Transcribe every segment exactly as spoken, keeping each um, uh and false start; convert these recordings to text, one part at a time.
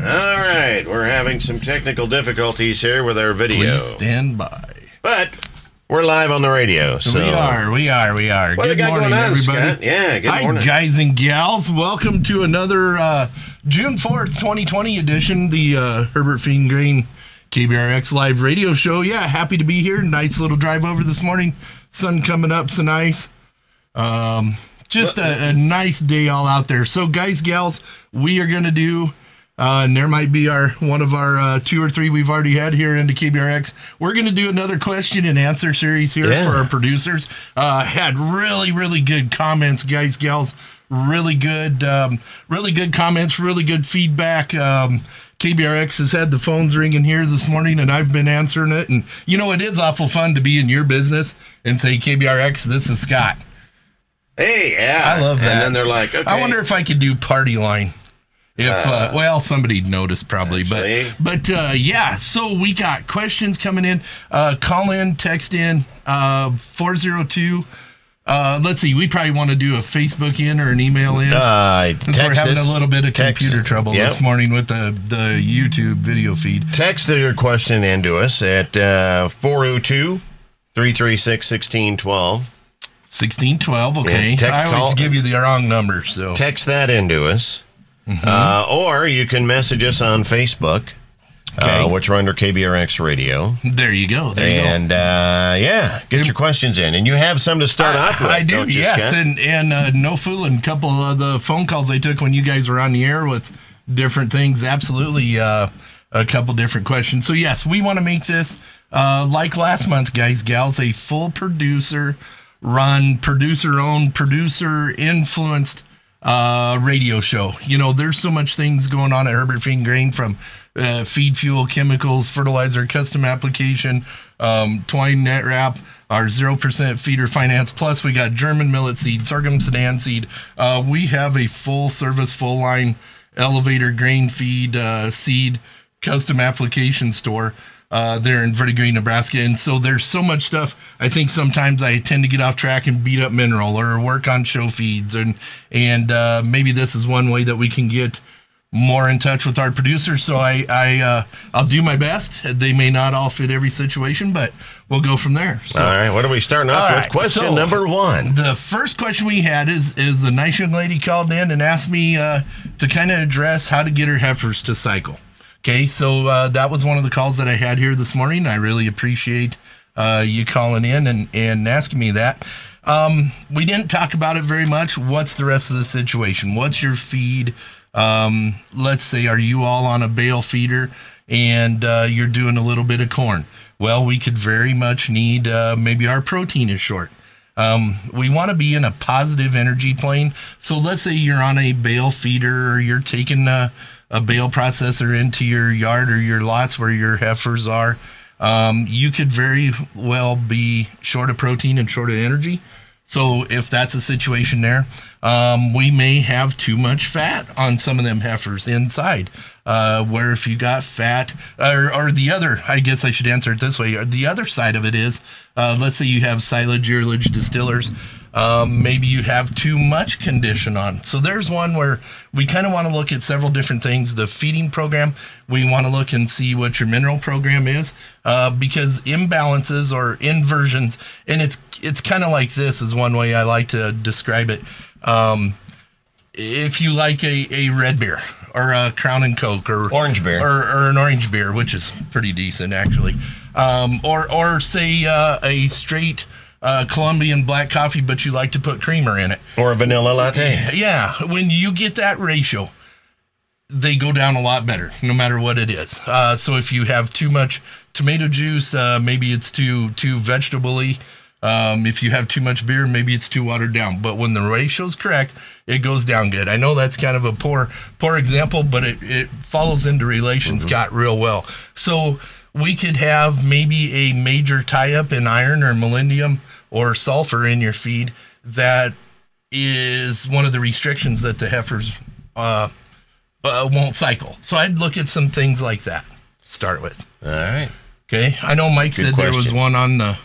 All right, we're having some technical difficulties here with our video. Please stand by. But we're live on the radio, so... We are, we are, we are. What good do we got morning, going on, everybody. Scott? Yeah, good Hi, morning. guys and gals. Welcome to another uh, June fourth, twenty twenty edition, the uh, Herbert Feed Grain K B R X live radio show. Yeah, happy to be here. Nice little drive over this morning. Sun coming up, so nice. Um, just a, a nice day all out there. So, guys, gals, we are going to do... Uh, and there might be our one of our uh, two or three we've already had here into K B R X. We're going to do another question and answer series here yeah. for our producers. Uh, had really, really good comments, guys, gals. Really good, um, really good comments, really good feedback. Um, K B R X has had the phones ringing here this morning, and I've been answering it. And, you know, it is awful fun to be in your business and say, K B R X, this is Scott. Hey, yeah. I love that. And then they're like, okay. I wonder if I could do party line. If, uh, uh, well, somebody'd notice probably, actually. but, but, uh, yeah, so we got questions coming in, uh, call in, text in, uh, four oh two, uh, let's see, we probably want to do a Facebook in or an email in. Uh, Since we're having us. a little bit of text. computer trouble yep. this morning with the, the YouTube video feed. Text your question in to us at, uh, four oh two, three three six, one six one two. sixteen twelve, okay. Yeah, tech, I always call, give you the wrong number, so. Text that into us. Mm-hmm. Uh, or you can message us on Facebook, okay. uh, which are under K B R X Radio. There you go. There you and, go. uh, yeah, get your questions in. And you have some to start I, off with, I do, don't you, yes. Scott? And, and uh, no fooling, a couple of the phone calls I took when you guys were on the air with different things. Absolutely uh, a couple different questions. So, yes, we want to make this, uh, like last month, guys, gals, a full producer-run, producer-owned, producer-influenced uh radio show. You know, there's so much things going on at Herbert Feed Grain, from uh, feed, fuel, chemicals, fertilizer, custom application, um, twine net wrap, our zero percent feeder finance. Plus, we got German millet seed, sorghum sedan seed. Uh, we have a full service, full line elevator grain feed uh, seed custom application store uh, there in Verde Green, Nebraska. And so there's so much stuff. I think sometimes I tend to get off track and beat up mineral or work on show feeds. And, and uh, maybe this is one way that we can get more in touch with our producers. So I, I, uh, I'll do my best. They may not all fit every situation, but we'll go from there. So, all right. What are we starting off with? Right, question so number one. The first question we had is, is the nice young lady called in and asked me uh, to kind of address how to get her heifers to cycle. Okay, so uh, that was one of the calls that I had here this morning. I really appreciate uh, you calling in and, and asking me that. Um, we didn't talk about it very much. What's the rest of the situation? What's your feed? Um, let's say, are you all on a bale feeder and uh, you're doing a little bit of corn? Well, we could very much need, uh, maybe our protein is short. Um, we want to be in a positive energy plane. So let's say you're on a bale feeder or you're taking a, a bale processor into your yard or your lots where your heifers are. Um, you could very well be short of protein and short of energy. So if that's a situation there, um, we may have too much fat on some of them heifers inside. Uh, where if you got fat, or, or the other, I guess I should answer it this way. The other side of it is, uh, let's say you have silage, yearlage distillers. Um, maybe you have too much condition on. So there's one where we kind of want to look at several different things. The feeding program, we want to look and see what your mineral program is, uh, because imbalances or inversions, and it's it's kind of like this is one way I like to describe it. Um, if you like a, a red beer or a Crown and Coke or orange beer or, or an orange beer, which is pretty decent actually, um, or or say uh, a straight Uh, Colombian black coffee, but you like to put creamer in it. Or a vanilla latte. Yeah. When you get that ratio, they go down a lot better, no matter what it is. Uh, so if you have too much tomato juice, uh, maybe it's too too vegetable-y. Um, if you have too much beer, maybe it's too watered down. But when the ratio's correct, it goes down good. I know that's kind of a poor poor example, but it, it follows into relations, mm-hmm. got real well. So we could have maybe a major tie-up in iron or molybdenum or sulfur in your feed. That is one of the restrictions that the heifers uh, uh, won't cycle. So I'd look at some things like that. Start with. All right. Okay. I know Mike Good said question. there was one on the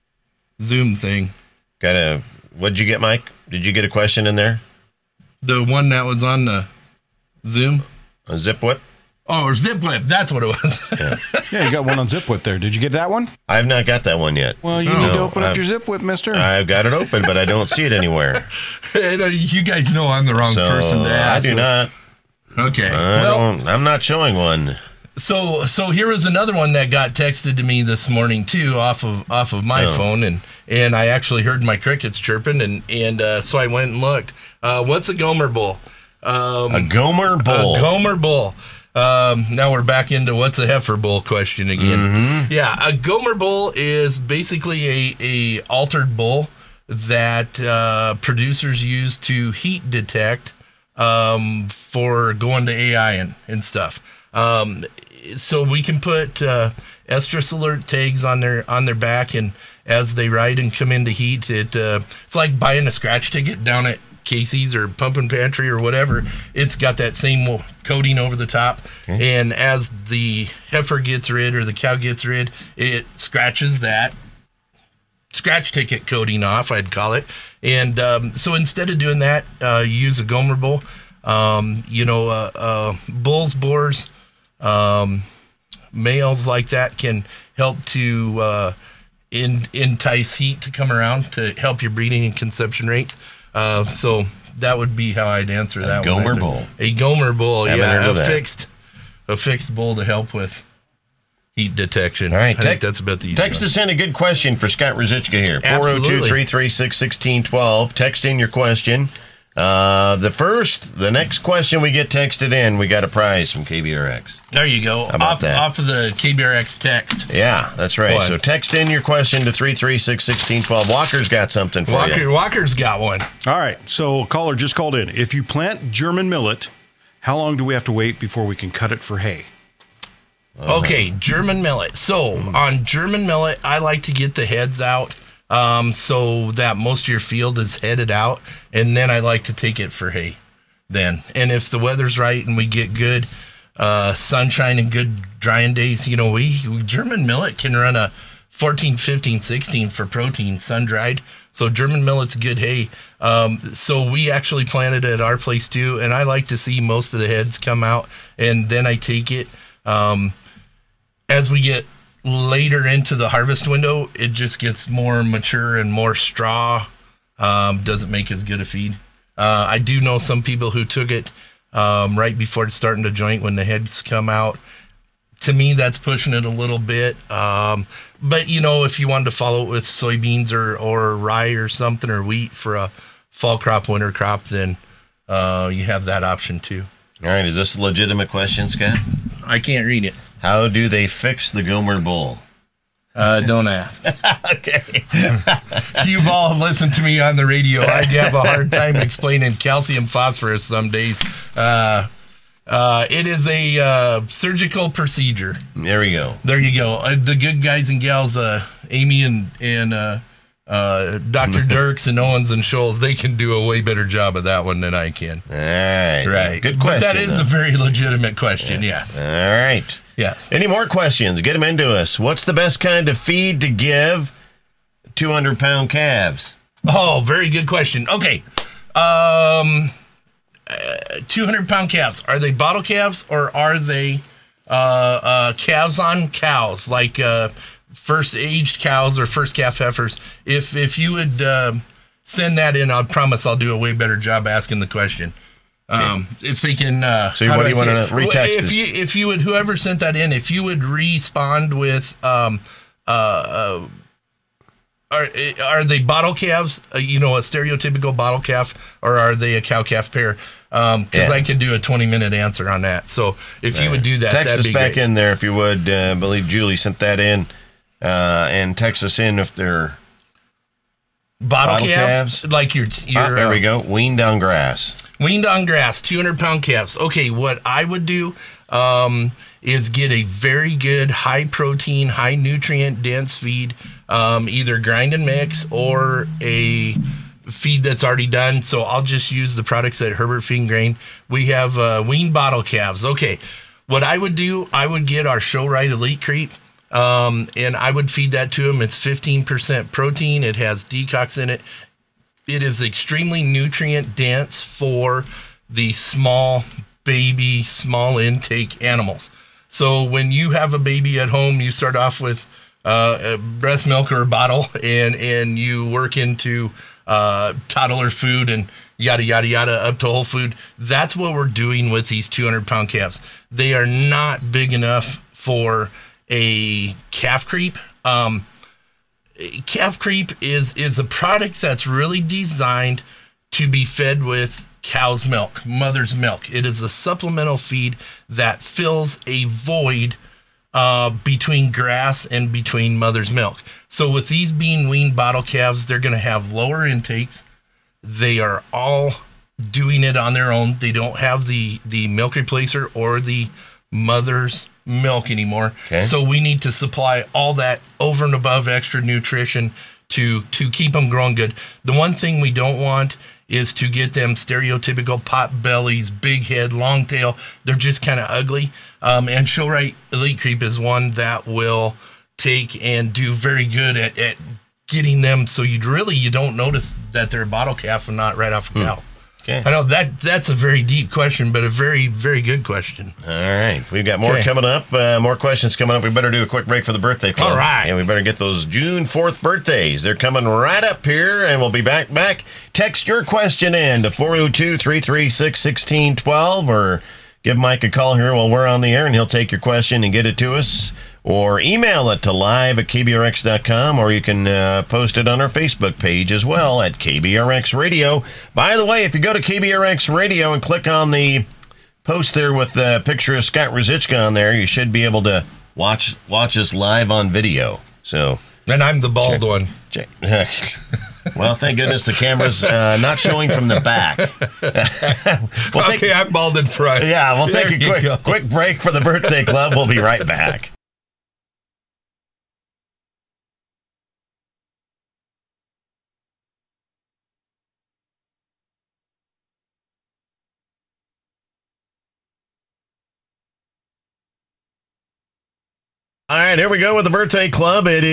Zoom thing. Got a. What'd you get, Mike? Did you get a question in there? The one that was on the Zoom. A zip whip. Oh, or Zip Whip. That's what it was. Yeah. Yeah, you got one on Zip Whip there. Did you get that one? I've not got that one yet. Well, you No, need to open up I've- your Zip Whip, mister. I've got it open, but I don't see it anywhere. And, uh, you guys know I'm the wrong So person to I ask. do not. Okay. I well, don't. I'm not showing one. so so here was another one that got texted to me this morning too, off of off of my Oh. phone, and and I actually heard my crickets chirping, and and uh, so I went and looked. Uh, what's a Gomer Bull? Um, A Gomer Bull. A Gomer Bull. Um, now we're back into what's a heifer bull question again. Mm-hmm. Yeah, a Gomer Bull is basically a, a altered bull that uh, producers use to heat detect um, for going to A I and, and stuff. Um, so we can put uh, estrus alert tags on their on their back, and as they ride and come into heat, it uh, it's like buying a scratch ticket down at Casey's or Pumpkin Pantry or whatever. It's got that same coating over the top, Okay. and as the heifer gets rid or the cow gets rid, it scratches that scratch ticket coating off, I'd call it. And um, so instead of doing that, uh, use a Gomer Bull. Um, you know, uh, uh, bulls, boars, um, males like that can help to uh, in, entice heat to come around to help your breeding and conception rates. Uh, so that would be how I'd answer that Gomer one. right there. Bull. A Gomer Bull, Haven't yeah, heard of a that. fixed, a fixed bull to help with heat detection. All right, I think tec- that's about the easy text one. us in a good question for Scott Rosichka here. four oh two, Absolutely. three three six, one six one two. Text in your question. Uh, the first, the next question we get texted in, we got a prize from K B R X. There you go. about Off, that? off of the K B R X text. Yeah, that's right. What? So text in your question to three three six, one six one two. Walker's got something for Walker, you. Walker's got one. All right, so a caller just called in. If you plant German millet, how long do we have to wait before we can cut it for hay? Okay, German millet. So on German millet, I like to get the heads out um, so that most of your field is headed out, and then I like to take it for hay then. And if the weather's right and we get good uh, sunshine and good drying days, you know, we, we German millet can run a fourteen, fifteen, sixteen for protein, sun-dried. So German millet's good hay. Um, so we actually planted it at our place too, and I like to see most of the heads come out, and then I take it. Um, as we get later into the harvest window, it just gets more mature and more straw. Um, doesn't make as good a feed. Uh, I do know some people who took it um, right before it's starting to joint when the heads come out. To me, that's pushing it a little bit. Um, but, you know, if you wanted to follow it with soybeans or, or rye or something or wheat for a fall crop, winter crop, then uh, you have that option too. All right, is this a legitimate question, Scott? I can't read it. How do they fix the Gomer Bull? Uh, don't ask. Okay. You've all listened to me on the radio. I have a hard time explaining calcium phosphorus some days. Uh, uh, it is a uh, surgical procedure. There we go. There you go. Uh, the good guys and gals, uh, Amy and and uh, uh, Doctor Dirks and Owens and Scholes, they can do a way better job of that one than I can. All right. Right. Good But question. that is though. a very legitimate question. Yes. All right. Yes. Any more questions? Get them into us. What's the best kind of feed to give two hundred pound calves? Oh, very good question. Okay. Um, uh, two hundred pound calves. Are they bottle calves or are they uh, uh, calves on cows, like uh, first aged cows or first calf heifers? If if you would uh, send that in, I promise I'll do a way better job asking the question. Um, if they can, uh, So how what do do you I say wanna it? retext If this? you if you would, whoever sent that in, if you would respond with, um, uh, uh, are are they bottle calves? Uh, you know, a stereotypical bottle calf, or are they a cow calf pair? Um, because Yeah. I can do a twenty minute answer on that. So if you would do that, Text that'd us be back great. in there if you would. Uh, I believe Julie sent that in. Uh, and text us in if they're Bottle, bottle calves, calves? like your your ah, there uh, we go. Weaned on grass. Weaned on grass, two hundred pound calves. Okay, what I would do um, is get a very good high protein, high nutrient dense feed, um, either grind and mix or a feed that's already done. So I'll just use the products at Herbert Feed and Grain. We have uh, weaned bottle calves. Okay, what I would do, I would get our Show Right Elite Crate. Um, and I would feed that to them. It's fifteen percent protein. It has decox in it. It is extremely nutrient dense for the small baby, small intake animals. So when you have a baby at home, you start off with uh, a breast milk or a bottle, and, and you work into uh, toddler food and yada, yada, yada, up to whole food. That's what we're doing with these two hundred pound calves. They are not big enough for a calf creep. Um, calf creep is, is a product that's really designed to be fed with cow's milk, mother's milk. It is a supplemental feed that fills a void uh, between grass and between mother's milk. So with these being weaned bottle calves, they're going to have lower intakes. They are all doing it on their own. They don't have the, the milk replacer or the mother's milk anymore. Okay. So we need to supply all that over and above extra nutrition to, to keep them growing good. The one thing we don't want is to get them stereotypical pot bellies, big head, long tail. They're just kind of ugly. Um, and Show-Right Elite Creep is one that will take and do very good at, at getting them so you really you don't notice that they're a bottle calf and not right off a cow. Okay. I know that that's a very deep question, but a very, very good question. All right. We've got more Okay. coming up. Uh, more questions coming up. We better do a quick break for the birthday club. All right. And we better get those June fourth birthdays. They're coming right up here, and we'll be back. back. Text your question in to four oh two, three three six, one six one two or give Mike a call here while we're on the air, and he'll take your question and get it to us. Or email it to live at K B R X dot com, or you can uh, post it on our Facebook page as well at K B R X Radio. By the way, if you go to K B R X Radio and click on the post there with the picture of Scott Rosichka on there, you should be able to watch watch us live on video. So, And I'm the bald Check. one. check. Well, thank goodness the camera's uh, not showing from the back. we'll take, Okay, I'm bald in front. yeah, we'll take There a you quick go. quick break for the birthday club. We'll be right back. All right, here we go with the birthday club. It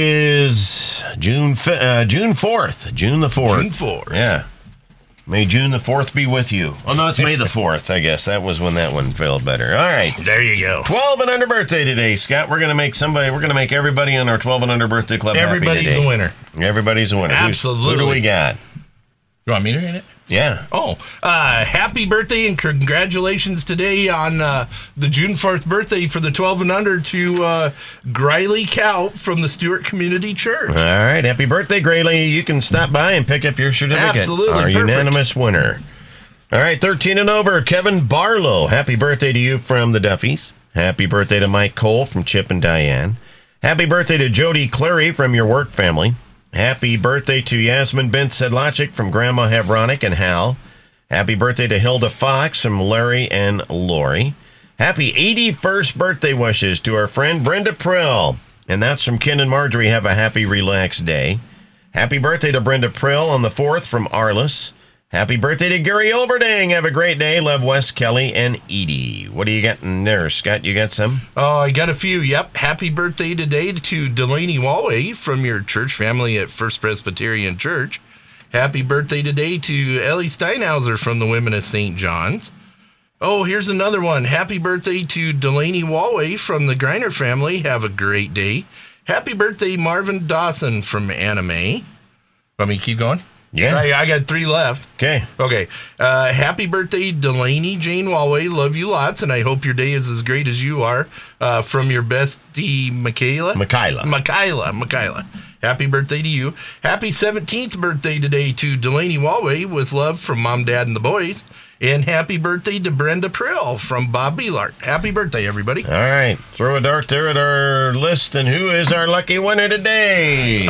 is June fi- uh, June fourth, June the fourth. June fourth. Yeah. May June the fourth be with you. Oh no, it's May the fourth. I guess that was when that one felt better. All right, There you go. twelve and under birthday today, Scott. We're gonna make somebody. We're gonna make everybody in our twelve and under birthday club happy Everybody's today. a winner. Everybody's a winner. Who's- Who do Absolutely. we got? You want me to read it? Yeah. Oh, uh, happy birthday and congratulations today on uh, the June fourth birthday for the twelve and under to uh, Griley Cow from the Stewart Community Church. All right, happy birthday, Grayley. You can stop by and pick up your certificate. Absolutely, Our perfect. unanimous winner. All right, thirteen and over, Kevin Barlow. Happy birthday to you from the Duffies. Happy birthday to Mike Cole from Chip and Diane. Happy birthday to Jody Clary from your work family. Happy birthday to Yasmin Bent Sedlacek from Grandma Hebronic and Hal. Happy birthday to Hilda Fox from Larry and Lori. Happy eighty-first birthday wishes to our friend Brenda Prill. And that's from Ken and Marjorie. Have a happy, relaxed day. Happy birthday to Brenda Prill on the fourth from Arliss. Happy birthday to Gary Olberding. Have a great day. Love Wes, Kelly, and Edie. What do you got in there, Scott? You got some? Oh, I got a few. Yep. Happy birthday today to Delaney Walway from your church family at First Presbyterian Church. Happy birthday today to Ellie Steinhauser from the Women of Saint John's. Oh, here's another one. Happy birthday to Delaney Walway from the Griner family. Have a great day. Happy birthday, Marvin Dawson from Anime. Want me to keep going? Yeah. I, I got three left. Okay. Okay. Uh, happy birthday, Delaney Jane Walway. Love you lots, and I hope your day is as great as you are. Uh, from your bestie, Michaela. Michaela. Michaela. Michaela. Happy birthday to you. Happy seventeenth birthday today to Delaney Walway with love from Mom, Dad, and the boys. And happy birthday to Brenda Prill from Bob Beelart. Happy birthday, everybody. All right. Throw a dart there at our list. And who is our lucky winner today?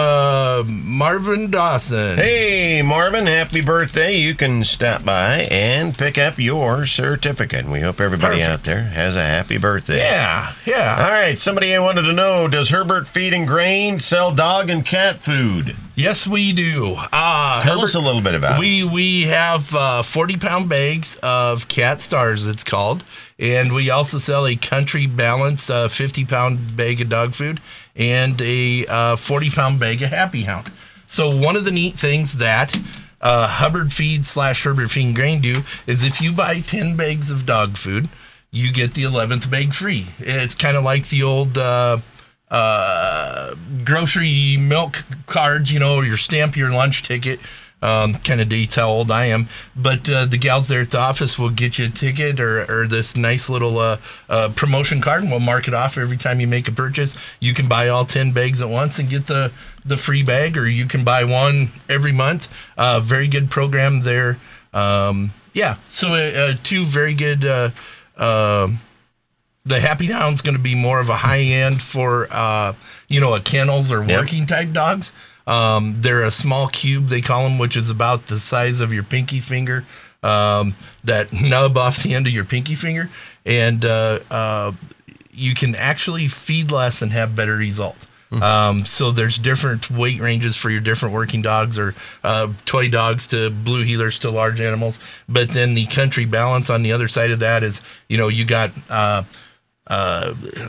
Uh, Marvin Dawson. Hey, Marvin, happy birthday. You can stop by and pick up your certificate. We hope everybody Perfect. out there has a happy birthday. Yeah, yeah. All right. Somebody wanted to know, does Herbert Feed and Grain sell dog and cat food? Yes, we do. Uh, Tell Herbert- us a little bit about it. We we have uh, forty pound bags of Cat Stars, it's called, and we also sell a Country Balance uh, fifty pound bag of dog food and a uh, forty pound bag of Happy Hound. So one of the neat things that uh, Hubbard Feed slash Herbert Feed Grain do is if you buy ten bags of dog food, you get the eleventh bag free. It's kind of like the old uh, uh, grocery milk cards, you know, your stamp, your lunch ticket. Um, kind of dates how old I am. But uh, the gals there at the office will get you a ticket or, or this nice little uh, uh, promotion card, and we'll mark it off every time you make a purchase. You can buy all ten bags at once and get the, the free bag, or you can buy one every month. Uh, very good program there. Um, yeah, so uh, two very good... Uh, uh, the Happy Hound's going to be more of a high end for, uh, you know, a kennels or working yep. type dogs. Um, they're a small cube, they call them, which is about the size of your pinky finger, um, that nub off the end of your pinky finger. And uh, uh, you can actually feed less and have better results. Mm-hmm. Um, so there's different weight ranges for your different working dogs, or uh, toy dogs to blue heelers to large animals. But then the country balance on the other side of that is, you know, you got... Uh, uh,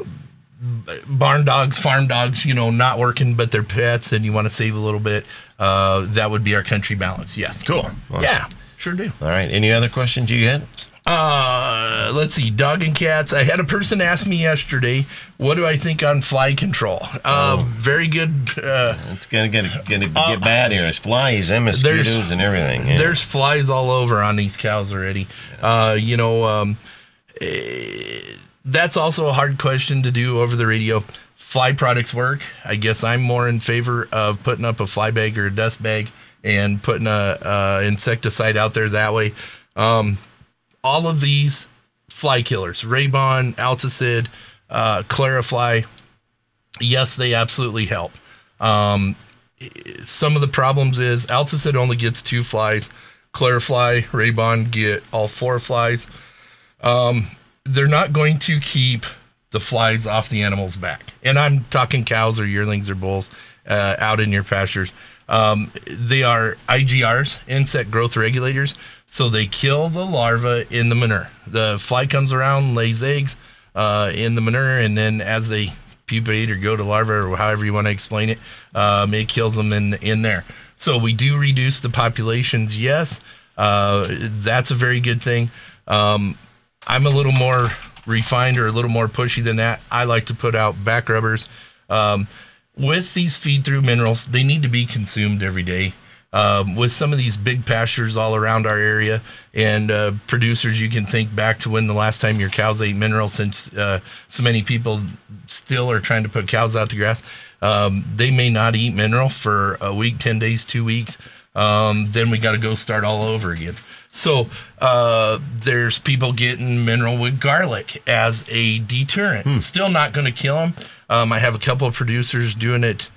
barn dogs, farm dogs, you know, not working, but they're pets, and you want to save a little bit. Uh, that would be our country balance. Yes. Cool. Awesome. Yeah, sure do. All right. Any other questions you had? Uh, let's see. Dog and cats. I had a person ask me yesterday, what do I think on fly control? Uh, oh. Very good. Uh, it's going to get gonna get uh, bad here. There's flies and mosquitoes and everything. Yeah. There's flies all over on these cows already. Uh, you know, um, it, that's also a hard question to do over the radio. Fly products work. I guess I'm more in favor of putting up a fly bag or a dust bag and putting a, a insecticide out there that way. Um, all of these fly killers, Raybon, Alticid, uh, Clarifly, yes, they absolutely help. Um, some of the problems is Alticid only gets two flies. Clarifly, Raybon get all four flies. Um, They're not going to keep the flies off the animal's back. And I'm talking cows or yearlings or bulls uh, out in your pastures. Um, they are I G Rs, insect growth regulators, so they kill the larva in the manure. The fly comes around, lays eggs uh, in the manure, and then as they pupate or go to larva, or however you want to explain it, um, it kills them in, in there. So we do reduce the populations, yes. Uh, that's a very good thing. Um, I'm a little more refined or a little more pushy than that. I like to put out back rubbers. Um, with these feed-through minerals, they need to be consumed every day. Um, with some of these big pastures all around our area, and uh, producers, you can think back to when the last time your cows ate minerals, since uh, so many people still are trying to put cows out to grass. Um, they may not eat mineral for a week, ten days, two weeks. Um, then we got to go start all over again. So uh, there's people getting mineral with garlic as a deterrent. Hmm. Still not going to kill them. Um, I have a couple of producers doing it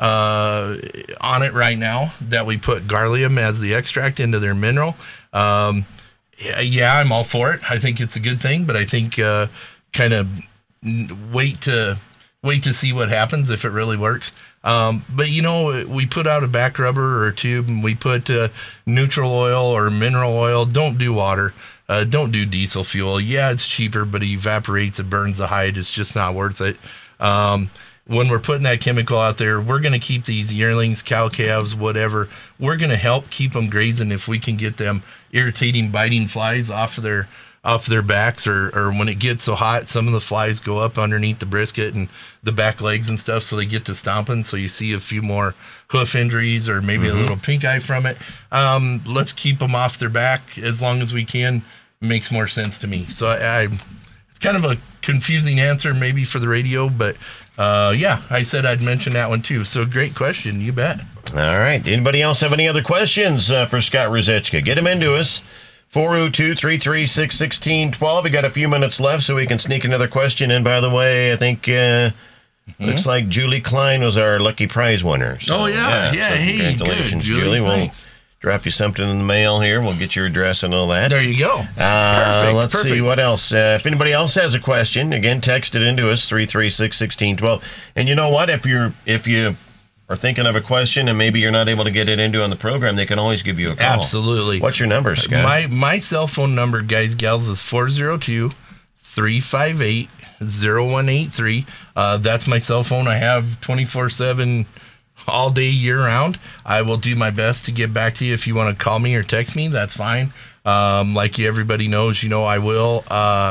uh, on it right now that we put Garlium as the extract into their mineral. Um, yeah, yeah, I'm all for it. I think it's a good thing, but I think uh, kind of wait to wait to see what happens if it really works. Um, but, you know, we put out a back rubber or a tube, and we put uh, neutral oil or mineral oil. Don't do water. Uh, don't do diesel fuel. Yeah, it's cheaper, but it evaporates. It burns the hide. It's just not worth it. Um, when we're putting that chemical out there, we're going to keep these yearlings, cow calves, whatever. We're going to help keep them grazing if we can get them irritating, biting flies off of their off their backs, or, or when it gets so hot, some of the flies go up underneath the brisket and the back legs and stuff, so they get to stomping, so you see a few more hoof injuries or maybe mm-hmm. a little pink eye from it. Um, let's keep them off their back as long as we can. Makes more sense to me. So I, I it's kind of a confusing answer maybe for the radio, but uh, yeah, I said I'd mention that one too. So great question, you bet. All right. Anybody else have any other questions uh, for Scott Ruzicka? Get them into us. four oh two, three three six, one six one two. We got a few minutes left, so we can sneak another question in. By the way, I think uh, mm-hmm. looks like Julie Klein was our lucky prize winner. So, oh, yeah. Yeah, yeah so hey, congratulations, good. Julie. Julie We'll drop you something in the mail here. We'll get your address and all that. There you go. Uh, perfect. Let's perfect. see what else. Uh, if anybody else has a question, again, text it into us, three three six, one six one two. And you know what? If you're if you are thinking of a question and maybe you're not able to get it into on the program, they can always give you a call. Absolutely. What's your number, Scott? My my cell phone number, guys, gals, is four oh two, three five eight, oh one eight three. Uh, that's my cell phone. I have twenty-four seven all day year round. I will do my best to get back to you. If you want to call me or text me, that's fine. Um, like everybody knows, you know, I will. Uh,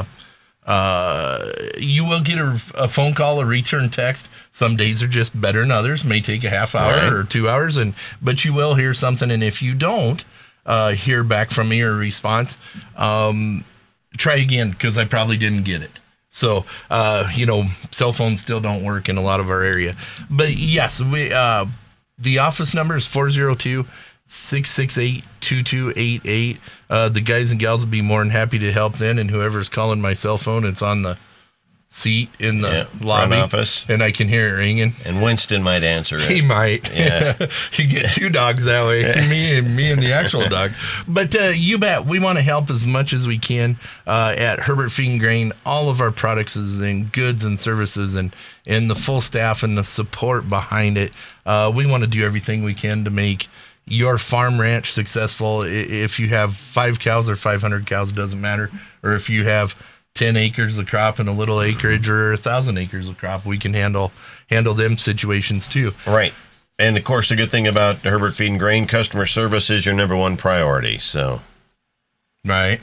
uh, you will get a, a phone call, a return text. Some days are just better than others. May take a half hour Right. or two hours, and but you will hear something. And if you don't uh, hear back from me or a response, um, try again, because I probably didn't get it. So, uh, you know, cell phones still don't work in a lot of our area. But yes, we uh, the office number is four oh two, six six eight, two two eight eight. Uh, the guys and gals will be more than happy to help then. And whoever's calling my cell phone, it's on the seat in the Yeah, front lobby. office. And I can hear it ringing. And Winston might answer He it. might. Yeah. You get two dogs that way. me and me and the actual dog. But uh, you bet we want to help as much as we can uh, at Herbert Feed and Grain. All of our products is in goods and services, and and the full staff and the support behind it. Uh, we want to do everything we can to make your farm ranch successful. I- If you have five cows or five hundred cows, it doesn't matter. Or if you have ten acres of crop and a little acreage, or a thousand acres of crop, we can handle handle them situations too. Right. And of course, the good thing about Herbert Feed and Grain, customer service is your number one priority. So, Right.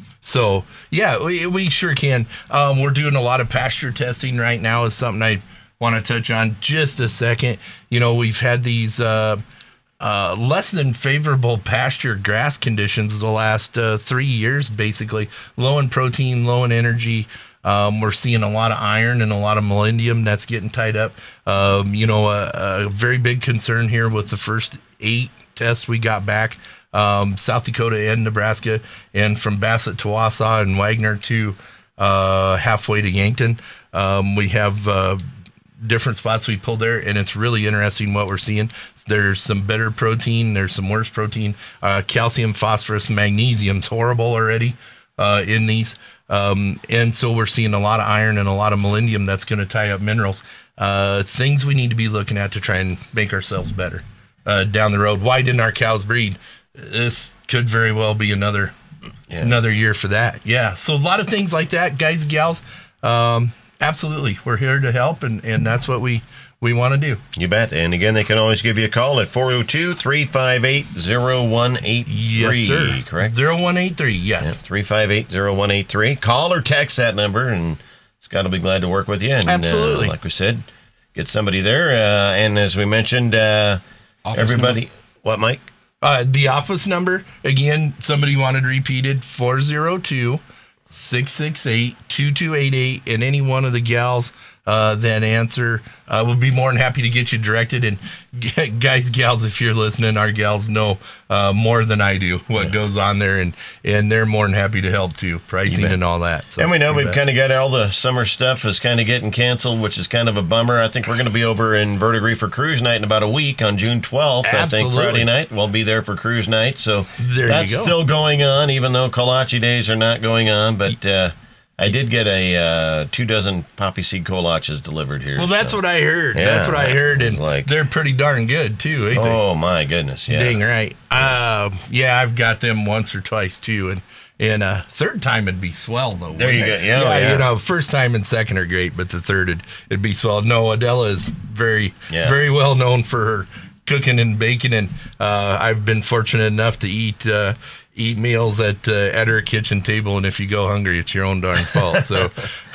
So yeah, we, we sure can. Um, we're doing a lot of pasture testing right now. Is something I want to touch on just a second. You know, we've had these uh, uh, less than favorable pasture grass conditions the last uh, three years, basically low in protein, low in energy. Um, we're seeing a lot of iron and a lot of millennium that's getting tied up. Um, you know, a, a very big concern here with the first eight tests we got back, um, South Dakota and Nebraska, and from Bassett to Wausau and Wagner to uh, halfway to Yankton. Um, we have uh, different spots we pulled there, and it's really interesting what we're seeing. There's some better protein, there's some worse protein. Uh, calcium, phosphorus, magnesium's horrible already uh, in these. Um, and so we're seeing a lot of iron and a lot of millennium that's going to tie up minerals. Uh, things we need to be looking at to try and make ourselves better uh, down the road. Why didn't our cows breed? This could very well be another Yeah. another year for that. Yeah. So a lot of things like that, guys and gals. Um, absolutely, we're here to help, and, and that's what we we want to do. you bet. And again, they can always give you a call at four oh two, three five eight, oh one eight three. Yes, sir. Correct? Zero one eight three. Yes. three five eight, oh one eight three. Call or text that number, and Scott will be glad to work with you. And, Absolutely. Uh, like we said, get somebody there. Uh, and as we mentioned, uh, Office everybody. number? What, Mike? Uh, the office number, again, somebody wanted repeated, four oh two, six six eight, two two eight eight, and any one of the gals uh, that answer uh, will be more than happy to get you directed. And g- guys, gals, if you're listening, our gals know uh, more than I do what goes on there, and, and they're more than happy to help too, pricing bet. and all that. So, And we know you we've bet. kind of got all the summer stuff is kind of getting canceled, which is kind of a bummer. I think we're going to be over in Verdigris for Cruise Night in about a week on June twelfth. I think Absolutely. Friday night we'll be there for Cruise Night. So There you that's go. still going on, even though kolache days are not going on. But uh, I did get a uh, two dozen poppy seed kolaches delivered here. Well, that's so. what I heard. Yeah, that's what I heard, it and was like- they're pretty darn good too, ain't they? Oh, my goodness. Yeah. Dang right. Uh, yeah, I've got them once or twice too, and and uh, third time it'd be swell though. There wouldn't you it? go. Yeah, oh, yeah. You know, first time and second are great, but the third it'd, it'd be swell. No, Adela is very Yeah. very well known for her cooking and baking, and uh, I've been fortunate enough to eat. Uh, Eat meals at uh, at her kitchen table, and if you go hungry, it's your own darn fault. So,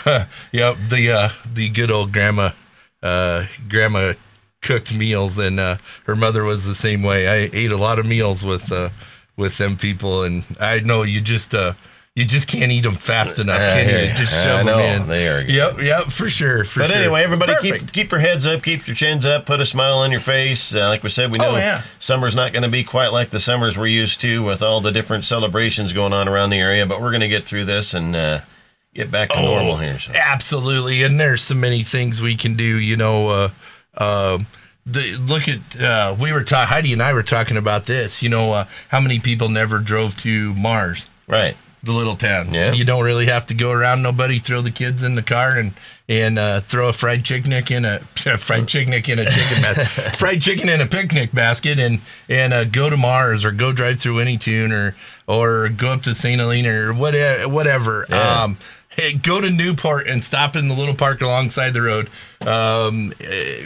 yep, the uh, the good old grandma, uh, grandma cooked meals, and uh, her mother was the same way. I ate a lot of meals with uh, with them people, and I know you just uh, you just can't eat them fast enough, I can hear you? you. Just I shove know, them in. they are good. Yep, yep, for sure, for But sure. anyway, everybody Perfect. keep keep your heads up, keep your chins up, put a smile on your face. Uh, like we said, we know Oh, yeah. summer's not going to be quite like the summers we're used to with all the different celebrations going on around the area, but we're going to get through this and uh, get back to Oh, normal here. So. Absolutely, and there's so many things we can do. You know, uh, um, the look at uh, we were ta- Heidi and I were talking about this. You know, uh, how many people never drove to Mars, Right. the little town? Yeah. You don't really have to go around nobody. Throw the kids in the car and and uh, throw a fried picnic in a fried picnic in a chicken basket, fried chicken in a picnic basket, and and uh, go to Mars or go drive through Anytoon or or go up to Saint Helena or whatever. Whatever. Yeah. Um, hey, go to Newport and stop in the little park alongside the road. Um, eh,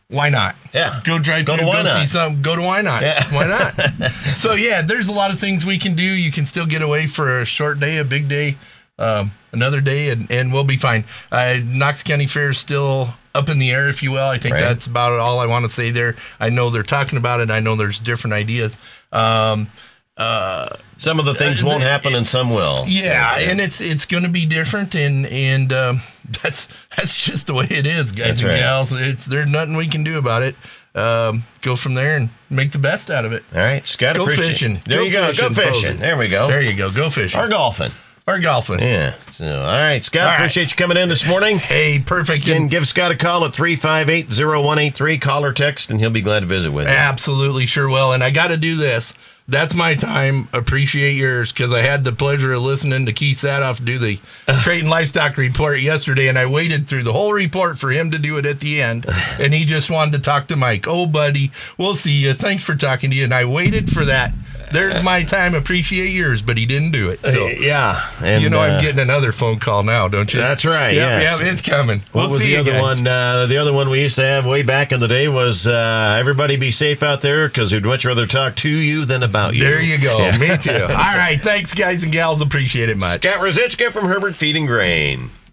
why not? Yeah. Go drive Go through, to why go see not? some, go to why not? Yeah. Why not? So, yeah, there's a lot of things we can do. You can still get away for a short day, a big day, um, another day, and, and we'll be fine. Uh, Knox County Fair is still up in the air, if you will. I think Right. that's about all I want to say there. I know they're talking about it. I know there's different ideas. Um, uh, Some of the things Uh, won't the- happen and some will. yeah, and it's it's going to be different, and and um, that's that's just the way it is, guys That's and right. gals. It's there's nothing we can do about it. Um, go from there and make the best out of it. All right, Scott, Go appreciate- fishing. There Go you go. fishing, Go Posey. fishing. There we go. There you go. Go fishing Or golfing. or golfing. Yeah. So, all right, Scott, All right. appreciate you coming in this morning. Hey, perfect. You can And give Scott a call at three five eight, zero one eight three. Call or text, and he'll be glad to visit with you. absolutely sure will. And I got to do this. That's my time. Appreciate yours, because I had the pleasure of listening to Keith Sadoff do the Creighton Livestock Report yesterday, and I waited through the whole report for him to do it at the end, and he just wanted to talk to Mike. Oh, buddy, we'll see you. Thanks for talking to you. And I waited for that. There's my time. Appreciate yours, but he didn't do it. So, Yeah. And, you know, uh, I'm getting another phone call now, don't you? That's right, Yep, yes. yep, it's coming. What We'll was see the you other guys. one? Uh, the other one we used to have way back in the day was uh, everybody be safe out there, because we'd much rather talk to you than about you. There you go. Me too. All right. Thanks, guys and gals. Appreciate it much. Scott Rosichka from Herbert Feed and Grain.